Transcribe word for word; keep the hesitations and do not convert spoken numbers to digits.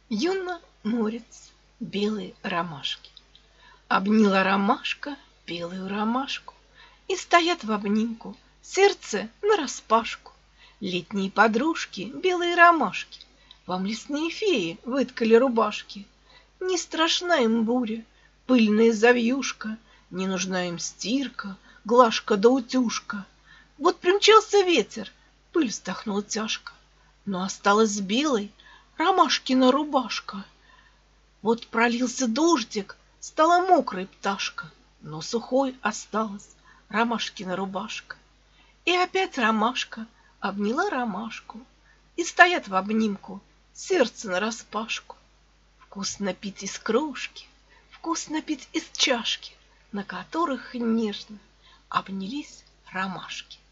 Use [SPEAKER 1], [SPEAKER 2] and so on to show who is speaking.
[SPEAKER 1] Юно морец белые ромашки. Обняла ромашка белую ромашку, И стоят в обнимку, сердце нараспашку. Летние подружки, белые ромашки, Вам лесные феи выткали рубашки. Не страшна им буря, пыльная завьюшка, Не нужна им стирка, глажка да утюжка. Вот примчался ветер, пыль вздохнула тяжко, Но осталась белой ромашкина рубашка. Вот пролился дождик, стала мокрой пташка, Но сухой осталась ромашкина рубашка. И опять ромашка обняла ромашку, И стоят в обнимку, сердце нараспашку. Вкусно пить из кружки, вкусно пить из чашки, На которых нежно обнялись ромашки.